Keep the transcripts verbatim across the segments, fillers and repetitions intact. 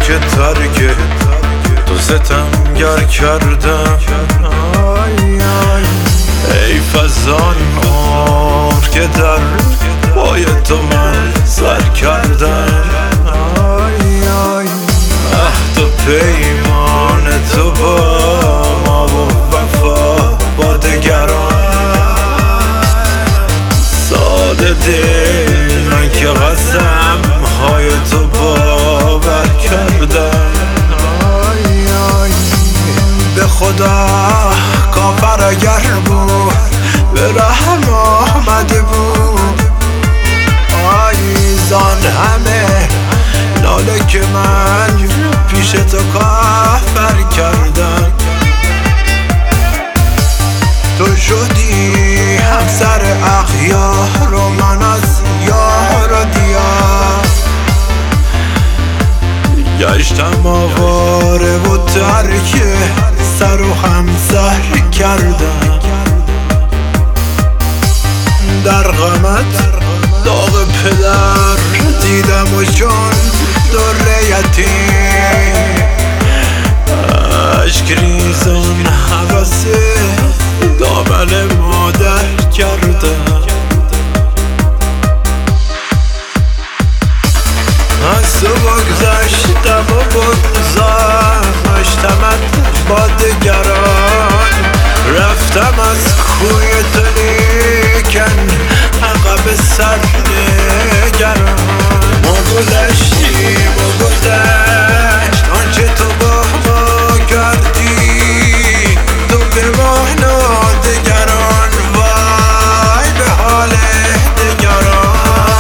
که ترک تو ستمگر کردم. ای فزان عمر که در پای تو من سر کردم. عهد و پیمان تو با ما و وفا با دگران. ساده دل من که قسم های تو باور کردم. به خدا کافر اگر بود به رحم آمده بود. آی زان همه ناله که من پیش تو کافر کردم. تو شدی همسر اخیار و من از یار و دیار. گشتم آواره و ترک سر و همسر کردم. در غمت داغ پدر دیدم و چون در یتیم عشق ریزان حوث دامن مادر کردم. از تو بگذشتم و بگذاشتمت با دگران. رفتم از کوی تو لیکن عقب سر نگران. ما گذشتیم و گذشت آنچه تو با ما کردی. تو به مانا دگران وای به حال دگران.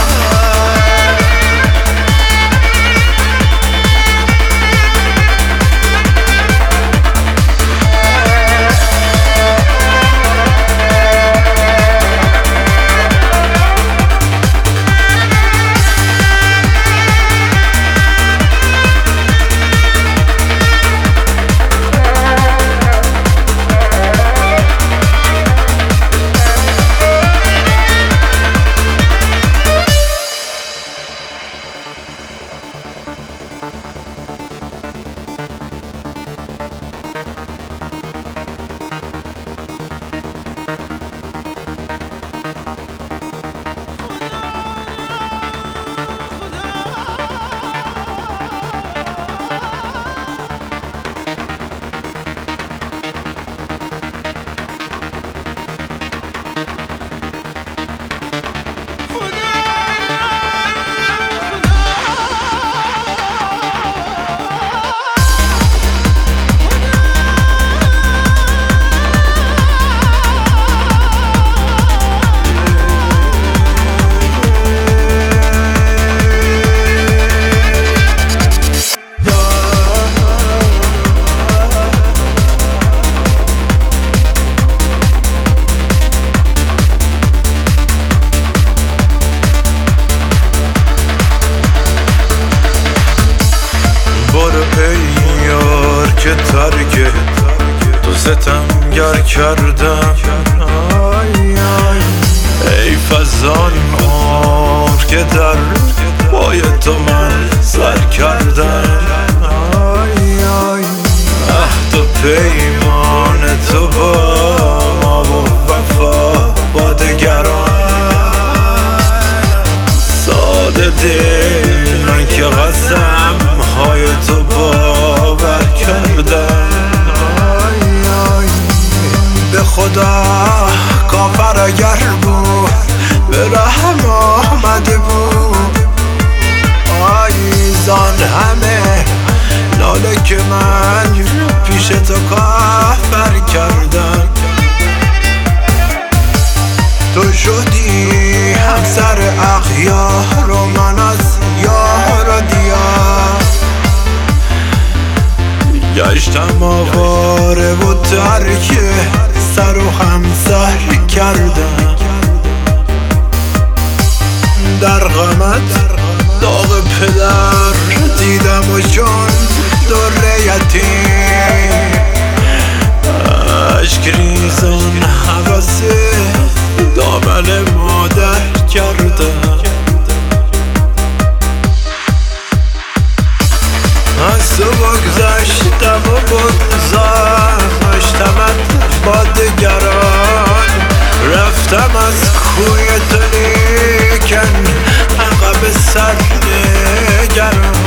که ترک تو ستمگر کردم. ای فزان عمر که در پای تو من سر کردم. عهد و پیمان تو با ما و وفا با دگران. ساده دل من که قسم های تو باور کردم. به خدا کافر اگر بود به رحم آمده بود. آی زان همه ناله که من پیش تو کافر کردم. تو شدی همسر اخیار و من از یار و دیار. گشتم آواره و ترک سر و همسر کردم. در غمت داغ پدر دیدم و چون در یتیم عشق ریزان حوث دامن مادر کردم. از تو بگذشتم و بگذاشتمت با دگران، رفتم از کوی تو لیکن عقب سر نگران.